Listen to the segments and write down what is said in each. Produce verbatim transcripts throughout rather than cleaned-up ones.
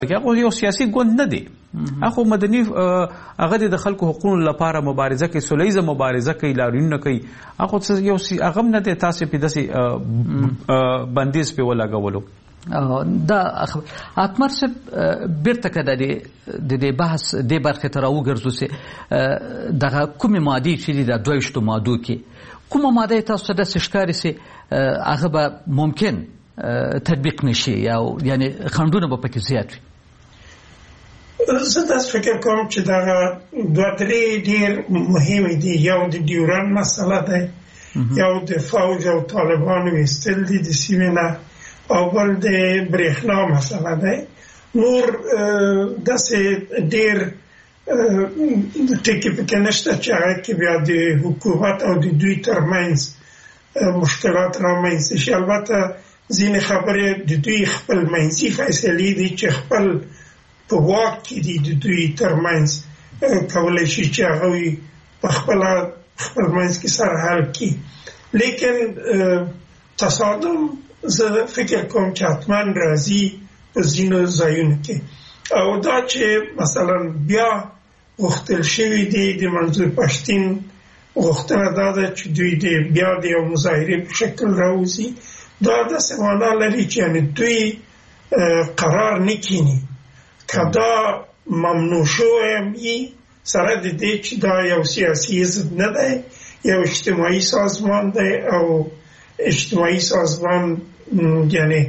هغه یو سیاسي ګوند نه دی، هغه مدني هغه د خلکو حقوقو لپاره مبارزه کوي، سولیزه مبارزه کوي، لاریونونه کوي. هغه یو هغه نه دی تاسو په داسې بندیز په ولګولو. دا اتمر صاحب بیرته کده د دې بحث د برخه تر وګرځو سي دغه کومه ماده چې د دویشتو مادو کې کومه ماده تاسو د سشکاري سي هغه به ممکن تطبیق نشي یا یعنی خندونه به پکې زیات وي. زه داسې فکر کوم چې دغه دوه درې ډېر مهمې دي. یو د ډیورن مسله ده، یو د فوج او طالبانو ایستل دي د سیمې نه، او بل د برېښنا مسله ده. نور داسې ډېر ټکي پکې نشته چې هغه کې بیا د حکومت او د دوی ترمنځ مشکلات رامنځته شي. البته ځینې خبرې د دوی خپل منځي فیصلې دي چې خپل په واک کې دي د دوی ترمنځ کولی شي چې هغوی په خپله خپل منځ کې سره حل کړي. لیکن تصادم زه فکر کوم چې حتما راځي په ځینو ځایونو کې، او دا چې مثلا بیا غوښتل شوي دي د منظور پښتین غوښتنه دا ده چې دوی د بیا د یو مظاهرې په شکل راوځي. دا داسې معنا لري چې یعنې دوی قرار نه کیني که دا ممنوع شوی وي، سره د دې چې دا یو سیاسي حزب نه دی، یو اجتماعي سازمان دی، او اجتماعي سازمان یعنی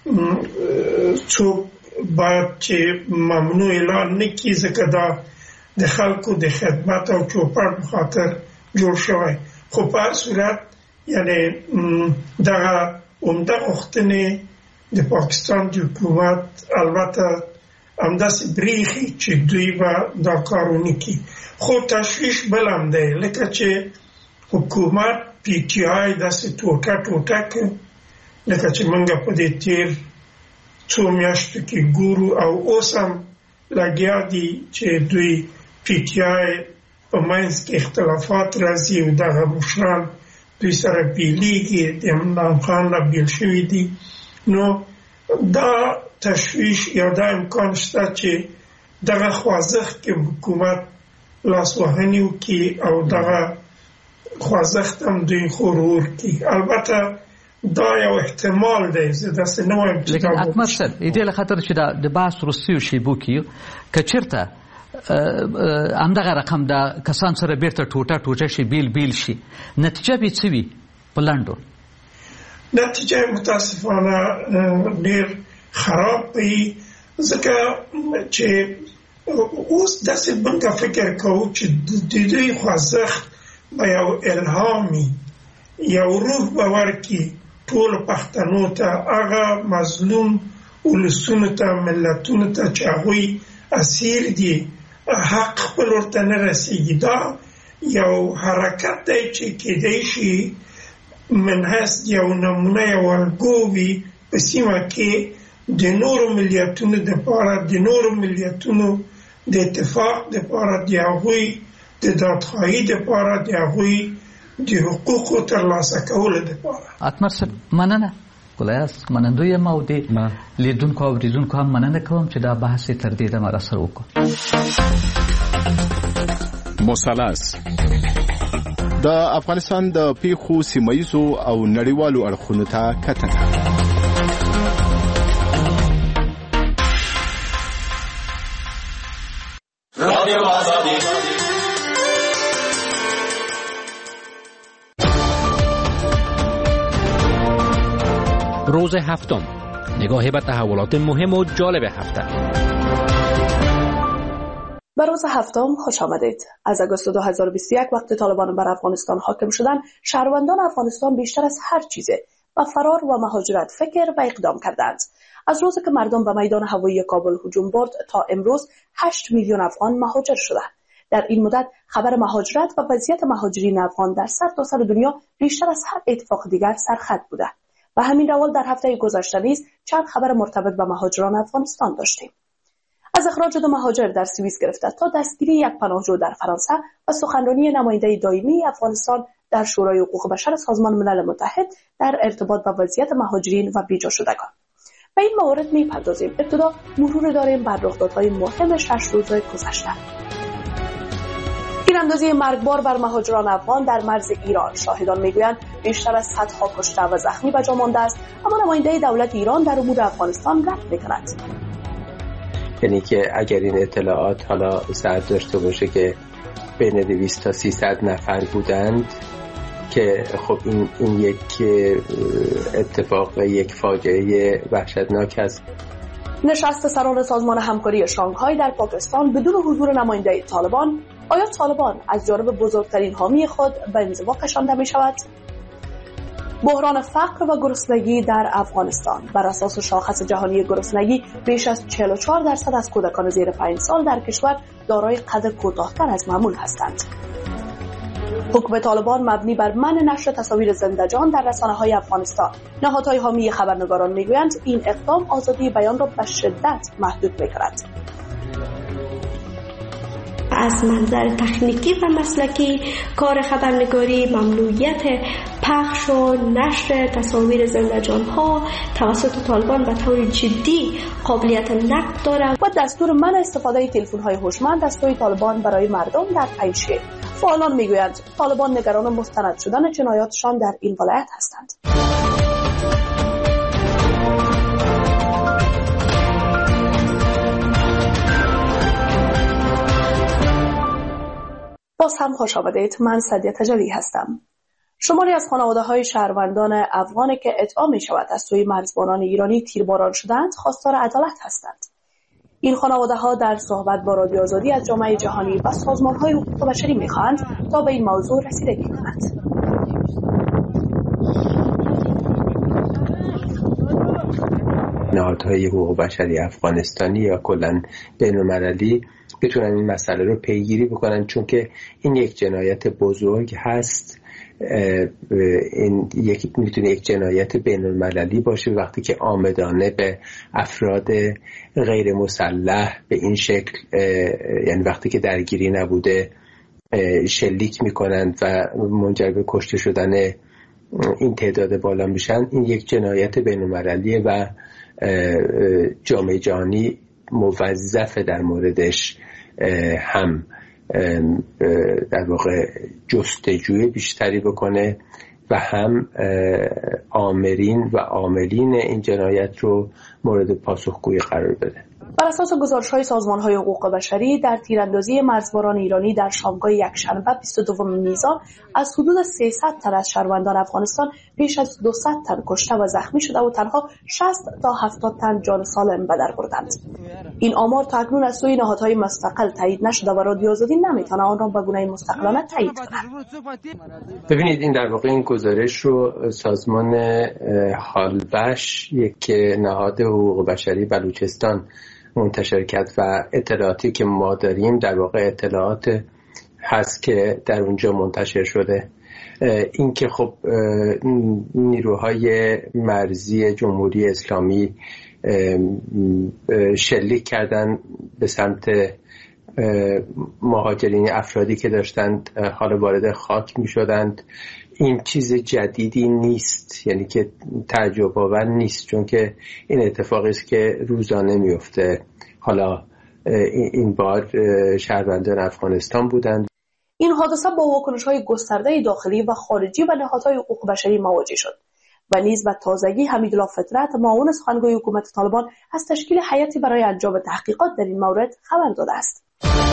څوک باید چې ممنوع اعلان نه کړي ځکه دا د خلکو د خدمت او چوپړ په خاطر جوړ شوی. خو په هر صورت یعنی دغه عمده غوښتنې د پاکستان د حکومت البته همداسې بریښي چې دوی به دا کار ونه کړي. خو تشویش بل هم دی، لکه چې حکومت پی ټي آی داسې ټوټه ټوټه کړ، لکه چې موږ په دې تیر څو میاشتو کې ګورو، او اوس هم لګیا دي چې دوی پی ټي آی په منځ کې اختلافات راځي او دغه مشران دوی سره بیلیږي، د عمران خان نه بیل شوي دي. نو دا تشویش یا دا امکان شته چې دغه خوځښت کې حکومت لاسوهنې وکړي او دغه خوځښت هم دوی غرور کړي. البته دا یو احتمال دی، زه داسې نه وایم چې لیکن اکمل صاحب د دې له خاطر چې د بحث وروستیو شیبو کې که چېرته همدغه رقم د کسان سره بیرته ټوټه ټوټه شي، بیل بیل شي، نتیجه به څه وي په لنډو؟ نتیجه متاسفانه ډېر خراب وي، ځکه چې اوس داسې موږ فکر کوو چې د دوی خوځښت به یو الهام وي، یو روح به ورکړي ټولو پښتنو ته، هغه مظلوم ولسونو ته، ملتونو ته چې هغوی اسیر دي، حق خپل ورته نه رسېږي. دا یو حرکت دی چې کیدای شي منحص یو نمونه یو الګو وي په سیمه کې د نورو ملیتونو دپاره، د نورو ملیتونو د اتفاق دپاره، د هغوی د دادخواهي دپاره، د هغوی د حقوقو ترلاسه کولو دپاره. اتمر صاحب مننه، ګلایاست منندوی یم او د لیدونکو او اوریدونکو هم مننه کوم چې دا بحث یې تر دې دمه راسره وکړو. مثلث د افغانستان د پیښو سیمه‌ییزو او نړیوالو اړخونو ته کتنه. روز هفتم، نگاهی به تحولات مهم و جالب هفته. به روز هفتم خوش آمدید. از آگوست دو هزار و بیست و یک وقتی طالبان بر افغانستان حاکم شدند، شهروندان افغانستان بیشتر از هر چیزه به فرار و مهاجرت فکر و اقدام کردند. از روزی که مردم به میدان هوایی کابل هجوم برد تا امروز هشت میلیون افغان مهاجر شدند. در این مدت خبر مهاجرت و وضعیت مهاجرین افغان در سرتاسر دنیا بیشتر از هر اتفاق دیگر سرخط بوده. و همین روال در هفته گذشته نیز چند خبر مرتبط به مهاجران افغانستان داشتیم. از اخراج دو مهاجر در سوئیس گرفته تا دستگیری یک پناهجو در فرانسه و سخنرانی نماینده دائمی افغانستان در شورای حقوق بشر سازمان ملل متحد در ارتباط با وضعیت مهاجرین و بیجا شدگان. به این موارد میپردازیم. ابتدا مرور داریم بر رخدادهای مهم شش روزه گذشته. تیراندازی مرگبار بر مهاجران افغان در مرز ایران. شاهدان میگویند بیشتر از صدها کشته و زخمی به جا مانده است، اما نماینده دولت ایران در امور افغانستان رد میکند. یعنی که اگر این اطلاعات حالا صحت داشته باشه که بین دویست تا سیصد نفر بودند که خب این این یک اتفاق، یک فاجعه وحشتناک است. نشست سران سازمان همکاری شانگهای در پاکستان بدون حضور نماینده طالبان. آیا طالبان از جانب بزرگترین حامی خود به انزوا کشانده می شود؟ بحران فقر و گرسنگی در افغانستان. بر اساس شاخص جهانی گرسنگی بیش از چهل و چهار درصد از کودکان زیر پنج سال در کشور دارای قد کوتاه‌تر از معمول هستند. حکم طالبان مبنی بر منع نشر تصاویر زنده‌جان در رسانه‌های افغانستان. نهادهای حامی خبرنگاران میگویند این اقدام آزادی بیان را به شدت محدود می‌کند. از منظر تکنیکی و مسلکی کار خبرنگاری ممنوعیت پخش و نشر تصاویر زنده‌جان‌ها توسط طالبان به طور جدی قابلیت نقد دارد و دستور منع استفاده تلفن‌های هوشمند از سوی طالبان برای مردم در پیشه. فعالان میگویند طالبان نگران مستند شدن جنایاتشان در این ولایت هستند. باز هم خوش آمدید. من سدیه تجلی هستم. شماری از خانواده‌های شهروندان افغانی که ادعا می‌شود از سوی مرزبانان ایرانی تیرباران شدند خواستار عدالت هستند. این خانواده‌ها در صحبت با رادیو آزادی از جامعه جهانی و سازمان‌های حقوق بشری می‌خواهند تا به این موضوع رسیدگی کنند. نهادهای حقوق بشری افغانستانی یا کلاً بین‌المللی بتونن این مسئله رو پیگیری بکنن، چون که این یک جنایت بزرگ هست. این یک میتونه یک جنایت بین‌المللی باشه وقتی که عامدانه به افراد غیر مسلح به این شکل، یعنی وقتی که درگیری نبوده، شلیک میکنند و منجر به کشته شدن این تعداد بالا میشن. این یک جنایت بین‌المللیه و جامعه جهانی موظفه در موردش هم در واقع جستجوی بیشتری بکنه و هم آمرین و عاملین این جنایت رو مورد پاسخگویی قرار بده. بر اساس گزارش‌های سازمان‌های حقوق بشری در تیراندازی مرزباران ایرانی در شامگاه یکشنبه بیست و دوم نیسان از حدود سیصد تن از شهروندان افغانستان بیش از دویست تن کشته و زخمی شده و تنها شصت تا هفتاد تن جان سالم به در بردند. این آمار تا اکنون از سوی نهادهای مستقل تایید نشده و رادیو آزادی نمیتونه آن را به گونه مستقلانه تایید کند. ببینید این در واقع این گزارش رو سازمان حالبش، یک نهاد حقوق بشری بلوچستان منتشر کرد و اطلاعاتی که ما داریم در واقع اطلاعات هست که در اونجا منتشر شده. این که خب نیروهای مرزی جمهوری اسلامی شلیک کردن به سمت مهاجرین، افرادی که داشتند حالا وارد خاک می شدند، این چیز جدیدی نیست، یعنی که تعجب آور نیست، چون که این اتفاقی است که روزانه میفته. حالا این بار شهروندان افغانستان بودند. این حادثه با واکنش‌های گسترده داخلی و خارجی و نهادهای حقوق بشری مواجه شد و نیز به تازگی حمیدالله فطرت، معاون سخنگوی حکومت طالبان، از تشکیل هیئتی برای انجام تحقیقات در این مورد خبر داده است.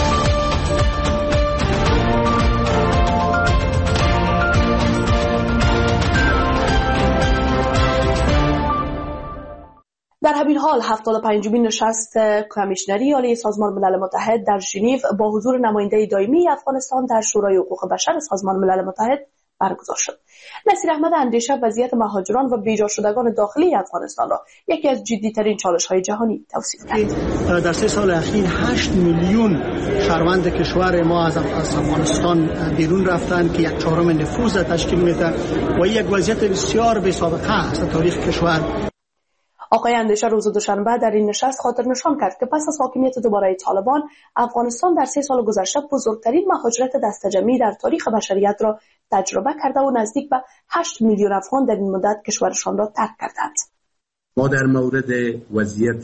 در همین حال هفتاد و پنجمین نشست کمیشنری عالی سازمان ملل متحد در ژنو با حضور نماینده دائمی افغانستان در شورای حقوق بشر سازمان ملل متحد برگزار شد. نصیر احمد اندیشه وضعیت مهاجران و بیجا شدگان داخلی افغانستان را یکی از جدی‌ترین چالش‌های جهانی توصیف کرد. در سه سال اخیر هشت میلیون شهروند کشور ما از افغانستان بیرون رفتن که یک چهارم نفوذ تشکیل میده و یک وضعیت بسیار بی‌سابقه است در تاریخ کشور. آقای اندیشه روز دوشنبه در این نشست خاطر نشان کرد که پس از حاکمیت دوباره طالبان، افغانستان در سه سال گذشته بزرگترین مهاجرت دسته‌جمعی در تاریخ بشریت را تجربه کرده و نزدیک به هشت میلیون افغان در این مدت کشورشان را ترک کردند. ما در مورد وضعیت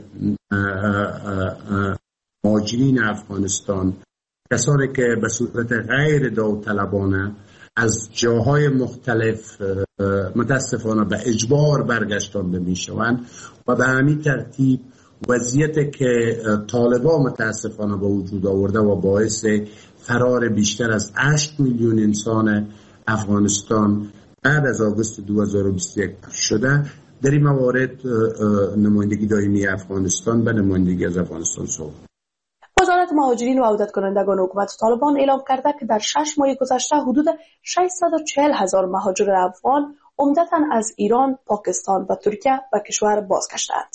مهاجرین افغانستان، کسانی که به صورت غیر داوطلبانه از جاهای مختلف متاسفانه به اجبار برگشتانده می شوند و به همین ترتیب وضعیتی که طالبان متاسفانه به وجود آورده و باعث فرار بیشتر از هشت میلیون انسان افغانستان بعد از آگوست دو هزار و بیست و یک شده، در این موارد نمایندگی دائمی افغانستان به نمایندگی از افغانستان صحبت. وزارت مهاجرین و عودت کنندگان حکومت طالبان اعلام کرده که در شش ماه گذشته حدود ششصد و چهل هزار مهاجر افغان عمدتاً از ایران، پاکستان و ترکیه به کشور بازگشتند.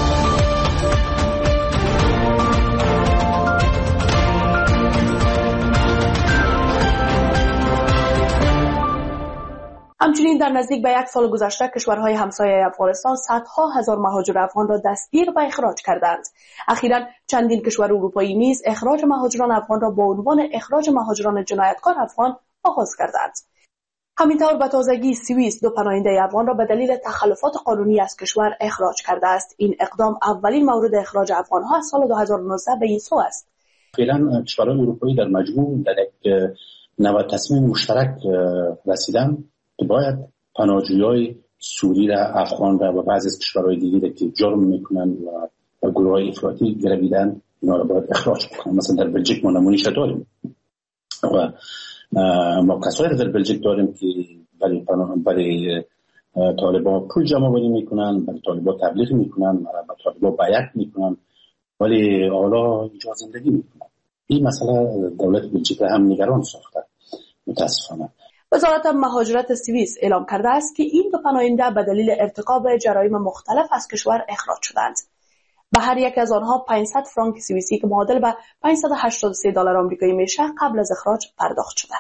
همچنین در نزدیک به یک سال گذشته کشورهای همسایه افغانستان صدها هزار مهاجر افغان را دستگیر و اخراج کردند. اخیراً چندین کشور اروپایی نیز اخراج مهاجران افغان را با عنوان اخراج مهاجران جنایتکار افغان آغاز کردند. همینطور به تازگی سوئیس دو پناهنده افغان را به دلیل تخلفات قانونی از کشور اخراج کرده است. این اقدام اولین مورد اخراج افغانها از سال دو هزار و نوزده به این سو است. فعلا کشورهای اروپایی در مجموع در یک نوع تصمیم مشترک رسیدن که باید پناهجویای سوری را، افغان را و بعضی از کشورهای دیگه که جرم میکنن و گروه‌های افراطی گرویدن اینا را باید اخراج کنن. مثلا در بلژیک ما نمونه‌اش داریم و ما کسایی در بلژیک داریم که برای برای طالبان پول جمع آوری میکنن، برای طالبان تبلیغ میکنن، برای طالبان بیعت میکنن، ولی حالا اینجا زندگی میکنن. این مسئله دولت بلژیک را هم نگران ساخته متاسفانه. وزارت مهاجرت سوئیس اعلام کرده است که این دو پناهنده به دلیل ارتکاب جرایم مختلف از کشور اخراج شدند. به هر یک از آنها پانصد فرانک سوئیسی که معادل به پانصد و هشتاد و سه دلار آمریکایی میشه قبل از اخراج پرداخت شده.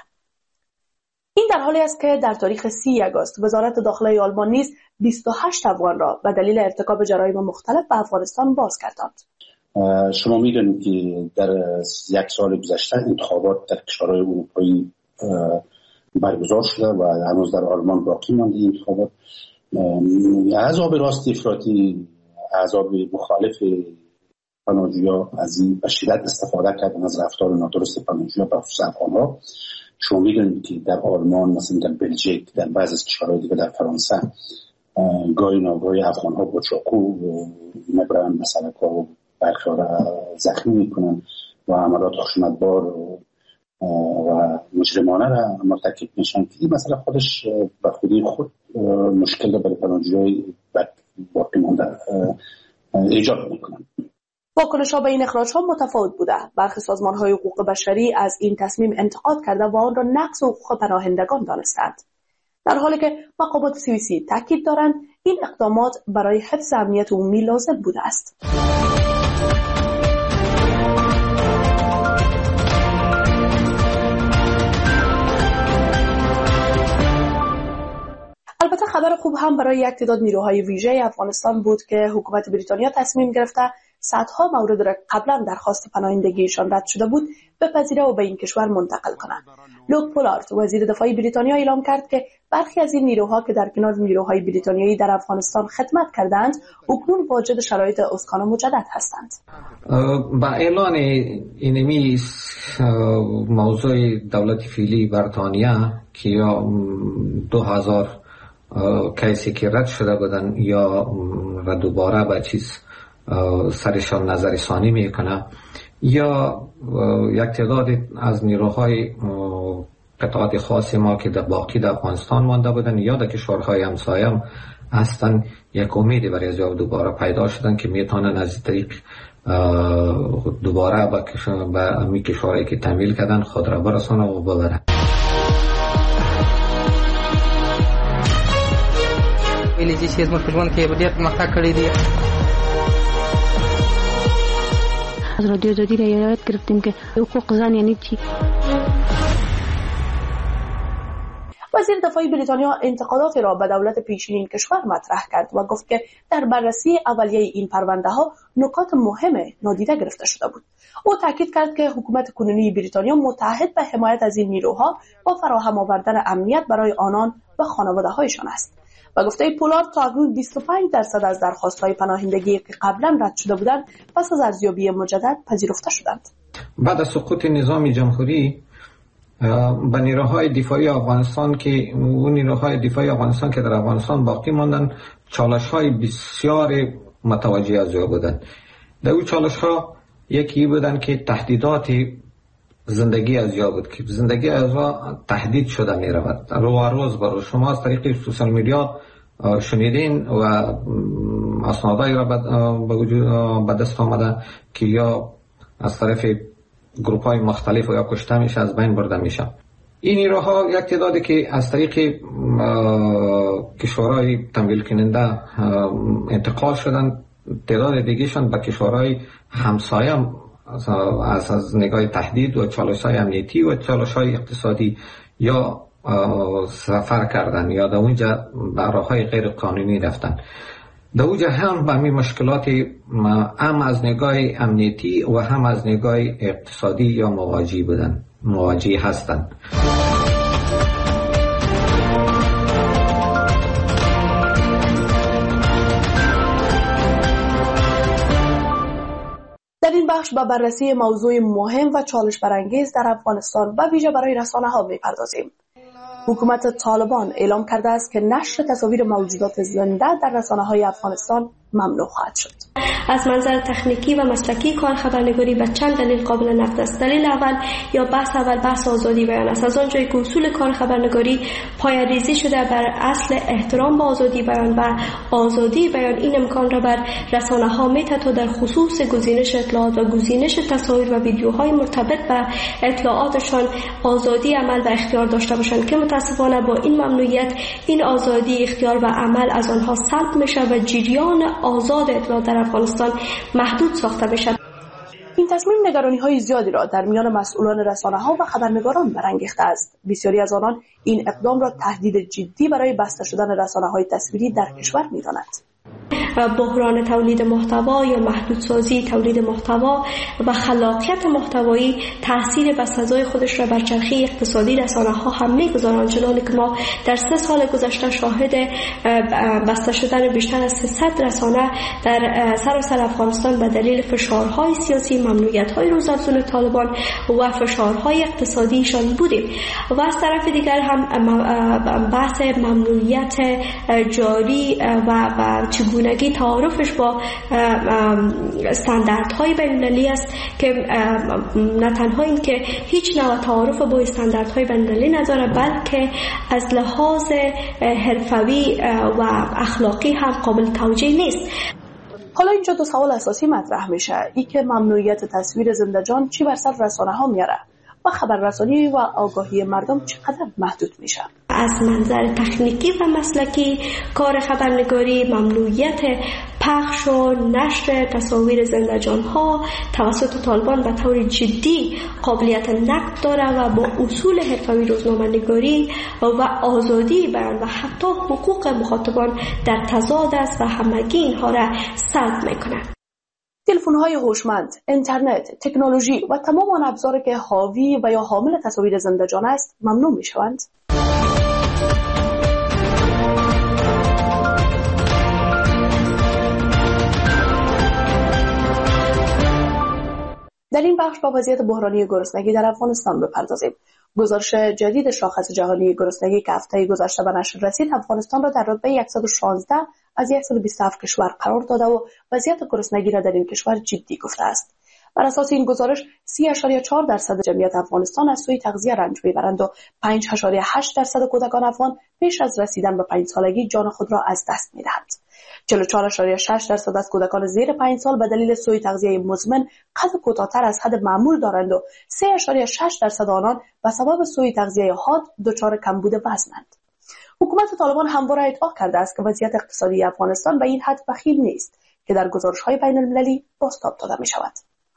این در حالی است که در تاریخ سی آگوست وزارت داخله آلمان نیز بیست و هشت افغان را به دلیل ارتکاب جرایم مختلف به افغانستان بازگرداند. شما میدونید که در یک سال گذشته انتخابات در کشورهای اروپایی برگزار شده و هنوز در آلمان باقی مانده این انتخابات. احزاب راست افراطی، احزاب مخالف پناهجویان از این به شدت استفاده کردن از رفتار نادرست پناهجویان به خصوص افغان‌ها. شما میدونید که در آلمان، مثلا در بلژیک، در بعضی از کشورهای دیگه، در فرانسه گاهی ناگاهی افغان‌ها با چاقو میبرن مثلا که برخی را زخمی میکنن و عملات خشونتبار و مجرمانه را مرتکب میشن که این مسئله خودش به خودی خود مشکل را برای پناهجویان باقی مانده ایجاد میکنن. واکنش‌ها به این اخراج‌ها متفاوت بوده. برخی سازمان‌های حقوق بشری از این تصمیم انتقاد کرده و آن را نقض حقوق پناهندگان دانستند. در حالی که مقامات سوئیسی تاکید دارند این اقدامات برای حفظ امنیت عمومی لازم بوده است. البته خبر خوب هم برای یک تعداد نیروهای ویژه افغانستان بود که حکومت بریتانیا تصمیم گرفته صدها مورد را قبلا درخواست پناهندگیشان رد شده بود بپذیره و به این کشور منتقل کنند. لوک پولارد وزیر دفاع بریتانیا اعلام کرد که برخی از این نیروها که در کنار نیروهای بریتانیایی در افغانستان خدمت کردند اکنون واجد شرایط اسکان مجدد هستند. با اعلان اینمی موضوع دولت فعلی بریتانیا که یا دو هزار کیسی که رد شده بودن یا و دوباره به چیز سرشان نظر ثانی میکنه یا یک تعداد از نیروهای قطعات خاص ما که در باقی در افغانستان مانده بودن یا در کشورهای همسایه هم هستن، یک امیدی برای از دوباره پیدا شدن که میتونن از طریق دوباره به امی کشورهایی که تمویل کردن خود را برسانه و ببرن. ویلی چې زموږ په ژوند کې ډېر پرمختګ کړی دی. از رادیو آزادی رعایت گرفتیم که حقوق زن یعنی چی. وزیر دفاع بریتانیا انتقادات را به دولت پیشین کشور مطرح کرد و گفت که در بررسی اولیه این پرونده ها نکات مهم نادیده گرفته شده بود. او تاکید کرد که حکومت کنونی بریتانیا متعهد به حمایت از این نیروها و فراهم آوردن امنیت برای آنان و خانواده هایشان است. و گفته پولارد تا اکنون بیست و پنج درصد از درخواست‌های پناهندگی که قبلا رد شده بودند پس از ارزیابی مجدد پذیرفته شدند. بعد از سقوط نظام جمهوری به نیروهای دفاعی افغانستان که اون نیروهای دفاعی افغانستان که در افغانستان باقی ماندن چالش‌های بسیار متوجه از او بودند. در اون چالش‌ها یکی بودن که تهدیدات زندگی از یا بود که زندگی از یا تهدید شده می رود رو روز بر شما از طریق سوشال میدیا شنیدین و اسنادایی را به وجود به دست آمده که یا از طرف گروپ های مختلف و یا کشته میشه از بین برده میشه. این نیروها یک تعدادی که از طریق کشورهای تمویل کننده انتقال شدن، تعداد دیگهشان به کشورهای همسایه از از نگاه تهدید و چالش‌های امنیتی و چالش‌های اقتصادی یا سفر کردن یا در اونجا به راه‌های غیر قانونی رفتن. در اونجا هم به همین مشکلات هم از نگاه امنیتی و هم از نگاه اقتصادی یا مواجه بودن مواجه هستند. در این بخش به بررسی موضوع مهم و چالش برانگیز در افغانستان و ویژه برای رسانه‌ها می‌پردازیم. حکومت طالبان اعلام کرده است که نشر تصاویر موجودات زنده در رسانه‌های افغانستان ممنوع خواهد شد. از منظر تکنیکی و مسلکی کار خبرنگاری به چند دلیل قابل نقد است. دلیل اول یا بحث اول بحث آزادی بیان است. از آنجایی که اصول کار خبرنگاری پایه‌ریزی شده بر اصل احترام به آزادی بیان و آزادی بیان، این امکان را بر رسانه‌ها می‌دهد تا در خصوص گزینش اطلاعات و گزینش تصاویر و ویدیوهای مرتبط به اطلاعاتشان آزادی عمل و اختیار داشته باشند که متأسفانه با این ممنوعیت این آزادی اختیار و عمل از آنها سلب میشه و جریان آزاد اطلاعات در افغانستان محدود ساخته بشد. این تصمیم نگرانی‌های زیادی را در میان مسئولان رسانه‌ها و خبرنگاران برانگیخته است. بسیاری از آنان این اقدام را تهدید جدی برای بسته شدن رسانه‌های تصویری در کشور می‌دانند. بحران تولید محتوا یا محدودسازی تولید محتوا و خلاقیت محتوایی تاثیر بسزای خودش را بر چرخه اقتصادی رسانه‌ها هم می‌گذارند، چنانکه که ما در سه سال گذشته شاهد بسته شدن بیشتر از سیصد رسانه در سراسر افغانستان به دلیل فشارهای سیاسی، ممنوعیت‌های روزافزون طالبان و فشارهای اقتصادیشان بودیم. و از طرف دیگر هم بحث ممنوعیت جاری و و چگونگی تعارفش با استانداردهای بین‌المللی است که نه تنها این که هیچ نوع تعارف با استانداردهای بین‌المللی نداره، بلکه از لحاظ حرفوی و اخلاقی هم قابل توجیه نیست. حالا اینجا دو سوال اساسی مطرح میشه، ای که ممنوعیت تصویر زنده‌جان چی بر سر رسانه‌ها میاره و خبررسانی و آگاهی مردم چقدر محدود میشه. از منظر تکنیکی و مسلکی کار خبرنگاری ممنوعیت پخش و نشر تصاویر زنده‌جان‌ها توسط طالبان به طور جدی قابلیت نقد داره و با اصول حرفه‌ای روزنامه‌نگاری و آزادی بیان و حتی حقوق مخاطبان در تضاد است و همگی اینها را سلب میکنه. تلفن‌های هوشمند، اینترنت، تکنولوژی و تمام آن ابزاری که حاوی و یا حامل تصاویر زنده‌جان است ممنوع می‌شوند. در این بخش با وضعیت بحرانی گرسنگی در افغانستان بپردازیم. گزارش جدید شاخص جهانی گرسنگی که هفته گذشته به نشر رسید، افغانستان را در رتبه صد و شانزده از صد و بیست و هفت کشور قرار داده و وضعیت گرسنگی را در این کشور جدی گفته است. بر اساس این گزارش سی ممیز چهار درصد جمعیت افغانستان از سوی تغذیه رنج میبرند و پنج ممیز هشت درصد کودکان افغان پیش از رسیدن به پنج سالگی جان خود را از دست میدهند. چهل و چهار ممیز شش درصد از کودکان زیر پنج سال به دلیل سوء تغذیه مزمن قد کوتاه‌تر از حد معمول دارند و سه ممیز شش درصد آنان به سبب سوء تغذیه حاد دچار کمبود وزنند. حکومت طالبان همواره ادعا کرده است که وضعیت اقتصادی افغانستان به این حد بخیل نیست که در گزارش‌های بین‌المللی بازتاب داده می‌شود.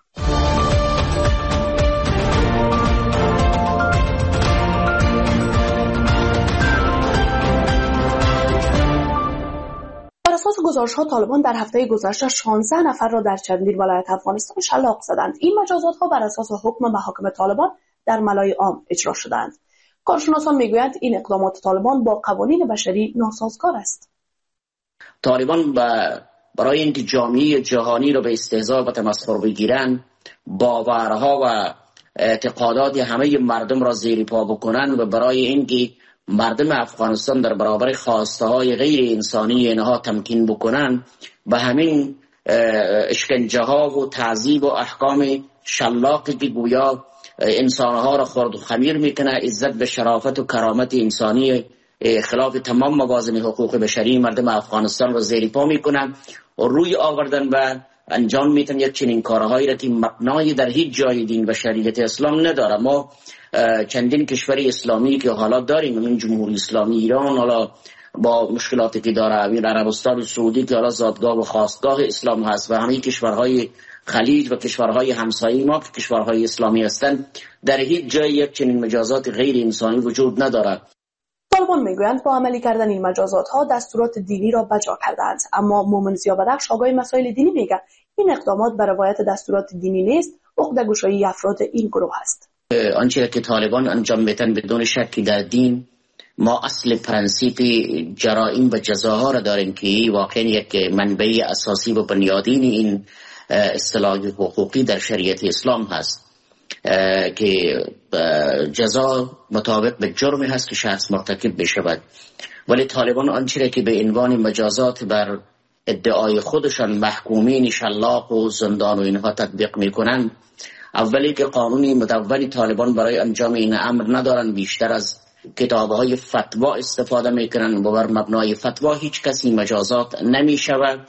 بر اساس گزارش‌ها طالبان در هفته گذشته شانزده نفر را در چندین ولایت افغانستان شلاق زدند. این مجازات‌ها بر اساس حکم محاکم طالبان در ملای عام اجرا شدند. کارشناسان میگویند این اقدامات طالبان با قوانین بشری ناسازگار است. طالبان برای اینکه جامعه جهانی را به استهزاء و تمسخر بگیرند، باورها و اعتقادات همه مردم را زیر پا بکنند و برای اینکه مردم افغانستان در برابر خواسته های غیر انسانی اینها تمکین بکنند، به همین اشکنجه ها و تعذیب و احکام شلاقی که گویا انسانها را خرد و خمیر میکنه، عزت به شرافت و کرامت انسانی خلاف تمام موازین حقوق بشری مردم افغانستان را زیر پا میکنن و روی آوردن و انجام میتن یک چنین کارهایی را که مبنای در هیچ جای دین و شریعت اسلام نداره. ما چندین کشور اسلامی که حالا داریم، همین جمهوری اسلامی ایران حالا با مشکلاتی که داره، همین عربستان سعودی که حالا زادگاه و خواستگاه اسلام هست و همین کشورهای خلیج و کشورهای همسایه ما که کشورهای اسلامی هستند، در هیچ جای یک چنین مجازات غیر انسانی وجود نداره. طالبان میگویند با عملی کردن این مجازات ها دستورات دینی را بجا کردند، اما مومن زیابدخش آگاه مسائل دینی میگه این اقدامات بر روایت دستورات دینی نیست، عقده‌گشایی افراد این گروه است. آنچه که طالبان انجام میدن بدون شکی در دین، ما اصل پرنسیپ جرائم و جزاها را داریم که واقعا یک منبع اساسی و بنیادین این اصطلاح حقوقی در شریعت اسلام هست که جزا مطابق به جرمی هست که شخص مرتکب بشود. ولی طالبان آنچه که به عنوان مجازات بر ادعای خودشان محکومین شلاق و زندان و اینها تطبیق میکنن، اولی که قانونی مدون طالبان برای انجام این امر ندارن، بیشتر از کتابهای فتوا استفاده میکنن و بر مبنای فتوا هیچ کسی مجازات نمیشود.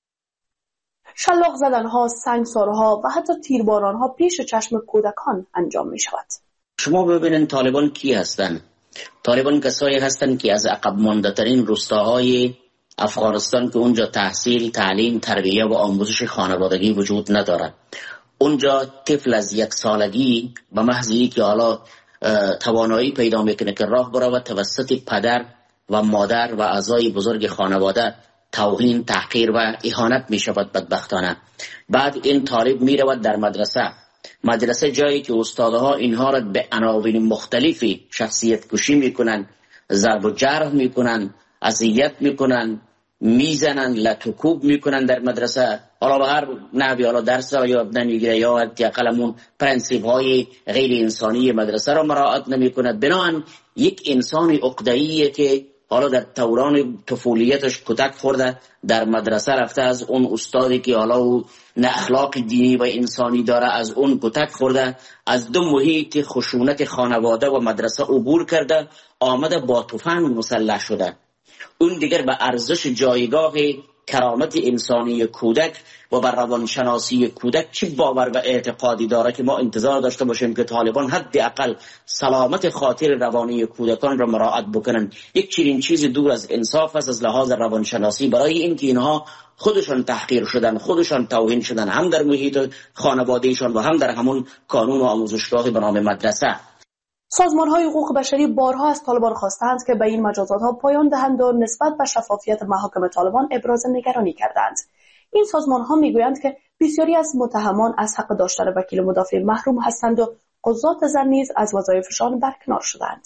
شلاق زدنها، سنگسارها و حتی تیربارانها پیش چشم کودکان انجام می شود. شما ببینید طالبان کی هستند؟ طالبان کسایی هستند که از عقب مانده ترین روستاهای افغانستان که اونجا تحصیل، تعلیم، تربیه و آموزش خانوادگی وجود ندارد. اونجا طفل از یک سالگی به محض اینکه حالا توانایی پیدا میکنه که راه بره و توسط پدر و مادر و اعضای بزرگ خانواده توهین، تحقیر و اهانت می شود بدبختانه. بعد این طالب می رود در مدرسه مدرسه جایی که استادها اینها را به عناوین مختلفی شخصیت کشی می کنن، ضرب و جرح می کنن، اذیت می کنن، می زنن، لطوکوب می کنن در مدرسه. حالا به هر نحوی حالا درس را یاد نمیگیره یا حداقل پرنسیپ های غیر انسانی مدرسه را مراعات نمی کند. بنابراین یک انسان عقده‌ایه که حالا در دوران طفولیتش کتک خورده، در مدرسه رفته، از اون استادی که حالا او نه اخلاق دینی و انسانی داره از اون کتک خورده، از دو محیط خشونت خانواده و مدرسه عبور کرده، آمده با تفنگ مسلح شده. اون دیگر به ارزش جایگاه کرامت انسانی کودک و بر روانشناسی کودک چی باور و اعتقادی داره که ما انتظار داشته باشیم که طالبان حداقل سلامت خاطر روانی کودکان را مراعات بکنن. یک چنین چیز دور از انصاف است از لحاظ روانشناسی، برای اینکه اینها خودشان تحقیر شدن، خودشان توهین شدن، هم در محیط خانوادهشان و هم در همون کانون و آموزشگاه به نام مدرسه. سازمان‌های حقوق بشری بارها از طالبان خواستند که به این مجازات‌ها پایان دهند و نسبت به شفافیت محاکم طالبان ابراز نگرانی کردند. این سازمان‌ها می‌گویند که بسیاری از متهمان از حق داشتن وکیل مدافع محروم هستند و قضات زن نیز از وظایفشان برکنار شدند.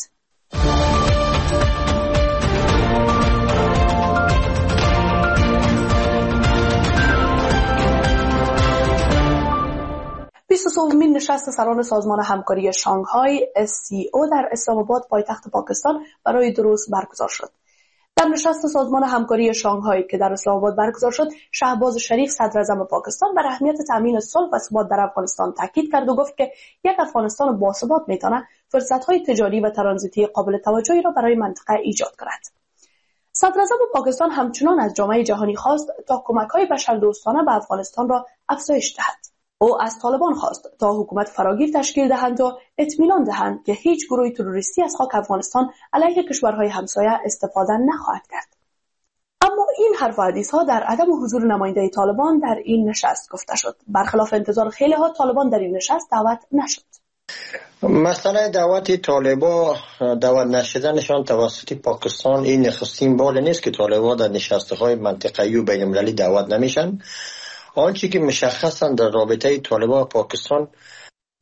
بیست و سومین نشست سران سازمان همکاری شانگهای اس سی او در اسلام آباد پایتخت پاکستان برای دو روز برگزار شد. در نشست سازمان همکاری شانگهای که در اسلام آباد برگزار شد، شهباز شریف صدر اعظم پاکستان بر اهمیت تامین صلح و ثبات در افغانستان تاکید کرد و گفت که یک افغانستان باثبات میتونه فرصت‌های تجاری و ترانزیتی قابل توجهی را برای منطقه ایجاد کند. صدر اعظم پاکستان همچنان از جامعه جهانی خواست تا کمک‌های بشردوستانه به افغانستان را افزایش دهد. او از طالبان خواست تا حکومت فراگیر تشکیل دهند و اطمینان دهند که هیچ گروه تروریستی از خاک افغانستان علیه کشورهای همسایه استفاده نخواهد کرد. اما این حرف و حدیث‌ها در عدم حضور نماینده طالبان در این نشست گفته شد. برخلاف انتظار خیلی‌ها طالبان در این نشست دعوت نشد. مسئله دعوت طالبان دعوت نشدنشان توسط پاکستان این نخستین بار نیست که طالبان در نشست‌های منطقه‌ای و بین‌المللی دعوت نمیشن. آنچه که مشخصاً در رابطه طالبان و پاکستان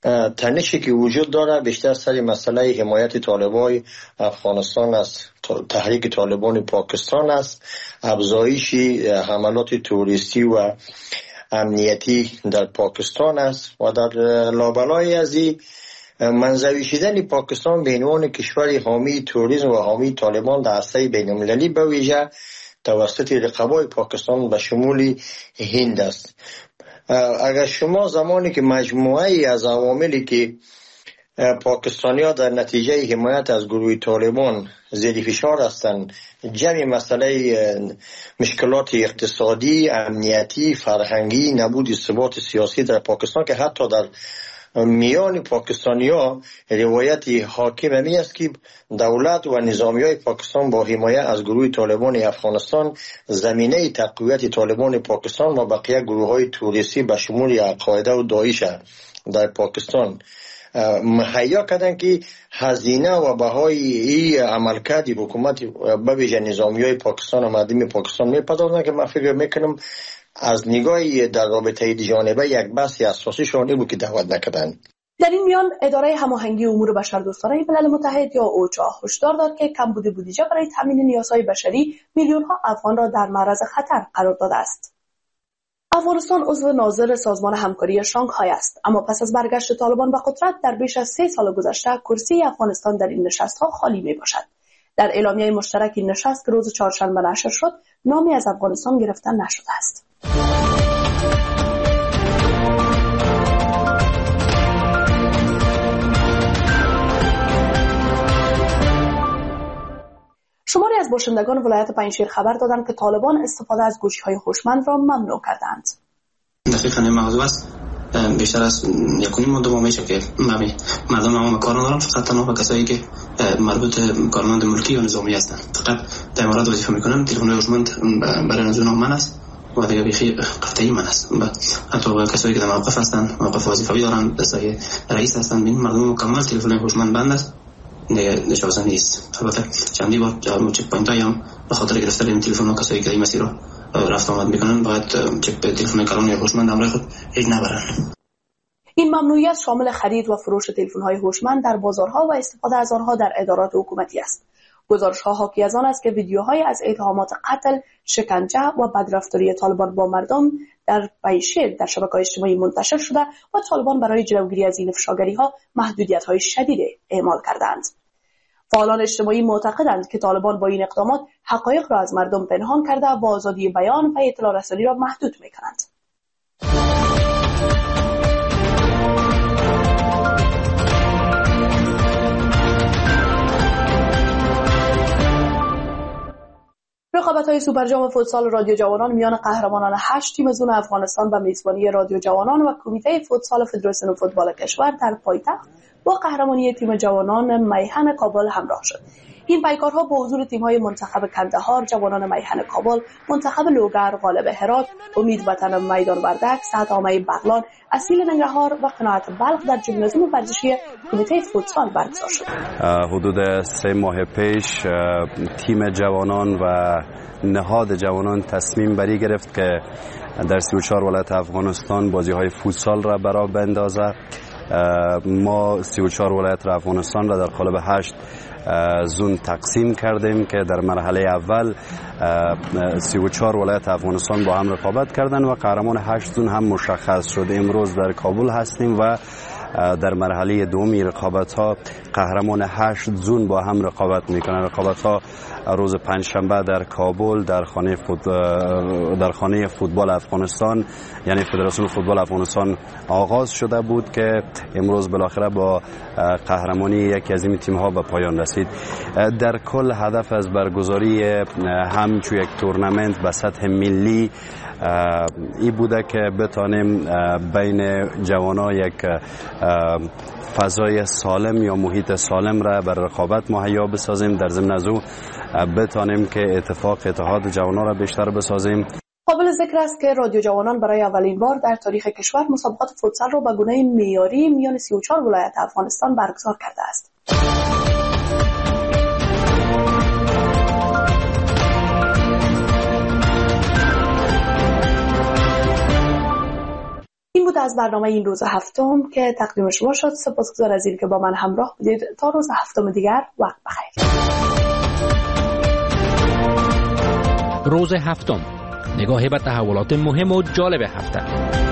تنشی که وجود داره بیشتر سر مسئله حمایت طالبان افغانستان است، تحریک طالبان پاکستان است، افزایش حملات توریستی و امنیتی در پاکستان است و در لابلای از این منزوی شدن پاکستان به عنوان کشور حامی توریسم و حامی طالبان در عرصه بین المللی به ویژه توسط رقبای پاکستان به شمول هند است. اگر شما زمانی که مجموعه از عواملی که پاکستانی ها در نتیجه حمایت از گروه طالبان زیر فشار هستند، جمعی مسئله مشکلات اقتصادی، امنیتی، فرهنگی، نبود ثبات سیاسی در پاکستان که حتی در میان پاکستانی ها روایت حاکم می است که دولت و نظامی های پاکستان با حمایت از گروه طالبان افغانستان زمینه تقویت طالبان پاکستان و بقیه گروه های توریستی به شمول القاعده و داعش در پاکستان مهیا کردن که هزینه و بهای این عملکرد حکومت به ویژه نظامی های پاکستان و مردم پاکستان میپردازند که من فکر میکنم از نگاهی در رابطه جانبه یک بحث اساسی شونه بود که دعوت نکردن. در این میان اداره هماهنگی امور بشردوستانه ملل متحد یا اوچا هشدار داد که کمبود بودجه برای تامین نیازهای بشری میلیون‌ها افغان را در معرض خطر قرار داده است. افغانستان عضو ناظر سازمان همکاری شانگهای است، اما پس از برگشت طالبان به قدرت در بیش از سه سال گذشته کرسی افغانستان در این نشست‌ها خالی میباشد. در اعلامیه مشترک این نشست که روز چهارشنبه نشر شد، نامی از افغانستان گرفته نشده است. شماری از باشندگان ولایت پنجشیر خبر دادند که طالبان استفاده از گوشی‌های هوشمند را ممنوع کردند. دقیقاً این موضوع است. بیشتر از یک و نیم ماه میشه که مردم ما کار ندارن، فقط تنها کسایی که مربوط کارمند ملکی یا نظامی هستند فقط در امارات وظیفه میکنن. تلفن هوشمند برای نزول من است و دیگه بیخی قطعی من است. حتی کسایی که در موقف هستند، موقف وظیفوی دارن، دستای رئیس هستند، ببین مردم مکمل تلفن هوشمند بند است، دیگه اجازه نیست. البته چندی بار جواب چک پوینت هم به خاطر گرفتن این تلفن ها کسایی که این مسیر رو رفت آمد میکنن باید چک تلفن کلان یا هوشمند همراه خود هیچ نبرن. این ممنوعیت شامل خرید و فروش تلفن‌های هوشمند در بازارها و استفاده از آنها در ادارات حکومتی است. گزارش‌ها حاکی از آن است که ویدیوهای از اتهامات قتل، شکنجه و بدرفتاری طالبان با مردم در پنجشیر در شبکه‌های اجتماعی منتشر شده و طالبان برای جلوگیری از این افشاگری‌ها محدودیت‌های شدید اعمال کردند. فعالان اجتماعی معتقدند که طالبان با این اقدامات حقایق را از مردم پنهان کرده و آزادی بیان و اطلاع رسانی را محدود می‌کنند. رقابت‌های سوپرجام فوتسال رادیو جوانان میان قهرمانان هشت تیم زون افغانستان و میزبانی رادیو جوانان و کمیته فوتسال فدراسیون فوتبال کشور در پایتخت با قهرمانی تیم جوانان میهن کابل همراه شد. این پیکارها با حضور تیم‌های منتخب کندهار، جوانان میهن کابل، منتخب لوگر، غالب هرات، امید وطن میدان وردک، سعد آمه بغلان، اصیل ننگرهار و قناعت بلخ در ژیمنازیوم ورزشی کمیته فوتسال برگزار شد. حدود سه ماه پیش تیم جوانان و نهاد جوانان تصمیم بری گرفت که در سی و چهار ولایت افغانستان بازی‌های فوتسال را برا بندازه. ما سی و چهار ولایت افغانستان را در قالب هشت زون تقسیم کردیم که در مرحله اول سی و چهار ولایت افغانستان با هم رقابت کردن و قهرمان هشت زون هم مشخص شد. امروز در کابل هستیم و در مرحله دومی رقابت ها قهرمان هشت زون با هم رقابت میکنن. رقابت ها روز پنجشنبه در کابل در خانه فوت... در خانه فوتبال افغانستان یعنی فدراسیون فوتبال افغانستان آغاز شده بود که امروز بالاخره با قهرمانی یکی از این تیم ها به پایان رسید. در کل هدف از برگزاری همچون یک تورنمنت به سطح ملی ای بوده که بتانیم بین جوانا یک فضای سالم یا محیط سالم را بر رقابت مهیا بسازیم، در ضمن از او بتانیم که اتفاق اتحاد جوانا را بیشتر بسازیم. قابل ذکر است که رادیو جوانان برای اولین بار در تاریخ کشور مسابقات فوتسال را به گونه معیاری میان سی و چهار ولایت افغانستان برگزار کرده است. این این بود از برنامه این روز هفتم که تقدیم شما شد. سپاسگزار از این که با من همراه بودید. تا روز هفتم دیگر وقت بخیر. روز هفتم، نگاهی به تحولات مهم و جالب هفته.